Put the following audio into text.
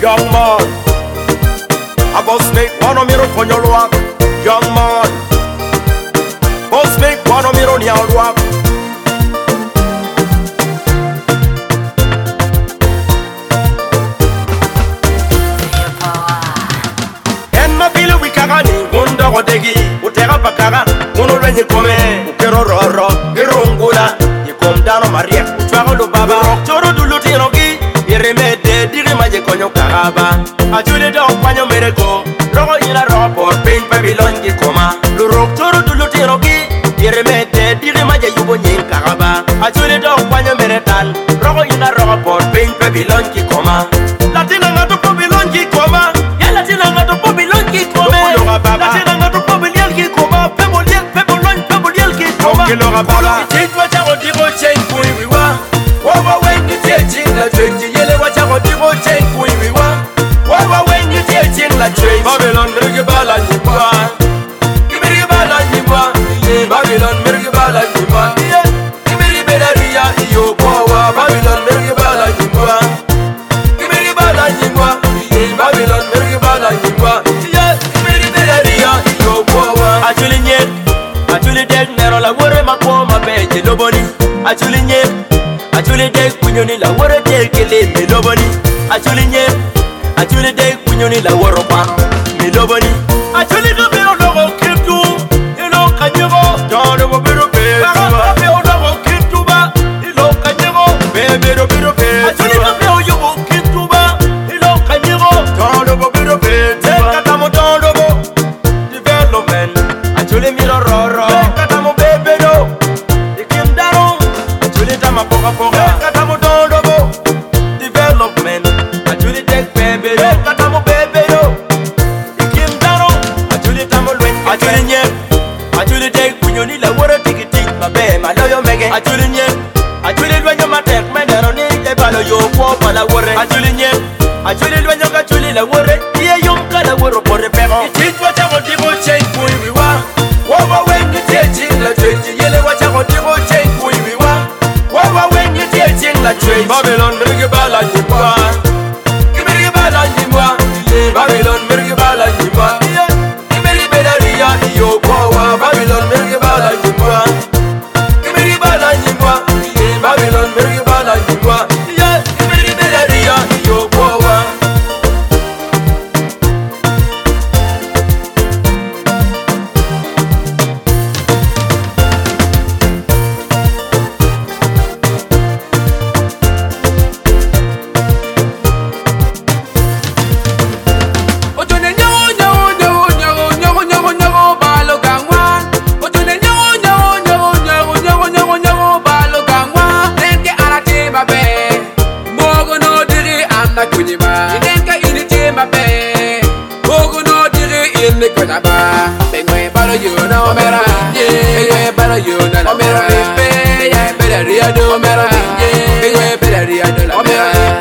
young man. I go snake one of me on your walk, young man. Go snake one of me on your walk. En ma file wikagani, wunda hodegi, utera pakara, uno renye kome, ukero roro, irungula, yikom dano maria, utwaro lo baba, choro duluti rogi, iremede, dirimaje konyo karaba, ajule do kwanyo mereko, rogo ina ropo, ping Babylon kikoma, luro choro duluti rogi, iremede, dirimaje yubo nyin karaba, ajule do kwanyo meretal, rogo ina ropo, ping Babylon kikoma, latina ngato Babylon kikoma, latina ngato Babylon kikoma, latina ngato Babylon kikoma, peboliel kikoma, kilora baba, chitwa chako diro chain kuiwiwa, wawa wengi tietching la twenty yele wachako diro chain kuiwiwa, wawa wengi tietching la twenty. Babylon mirgibala nyimwa, mirgibala nyimwa, Babylon mirgibala nyimwa, mirgibelaria iyo power. Babylon mirgibala nyimwa, mirgibala nyimwa, Babylon mirgibala nyimwa, mirgibelaria iyo power. Actually nyet, actually dead nero la wore makwo mabeje loboni. Actually nyet, actually dead kunyoni la wore dead kele me loboni. Actually nyet, actually dead kunyoni la wore pa me loboni. Actually do bero logo kitu, ilo kanyego, don't go bero bero. Bero logo kitu ba, ilo kanyego, bero bero bero. Actually do bero yugo kitu ba, ilo kanyego, don't go bero bero. Katamo don't go development. Actually miro roro, katamo bebe do. Ikim daro, actually tama poka poka. Katamo don't go development. Actually take bebe do, katamo bebe do. Ikim daro, actually tamo lwen. Actually nye, actually take kunyoni la wora tikiti. Mabe maloyo mege. Actually nye, actually lwen yo matek medero ni le balo yo kwa pala wore. Actually nye, actually lwen yo kachuli la wore. Iye yonka la woro pore pero. Ititwa chako digo chain kuiwiwa. Wawa wengi tietching la twenty yele wachako digo chain kuiwiwa. Wawa wengi tietching la twenty. Babylon mirgibala nyimwa, mirgibala nyimwa, Babylon mirgibala nyimwa, mirgibelaria iyo power. Babylon mirgibala nyimwa, mirgibala nyimwa, Babylon mirgibala nyimwa, mirgibelaria iyo power. Better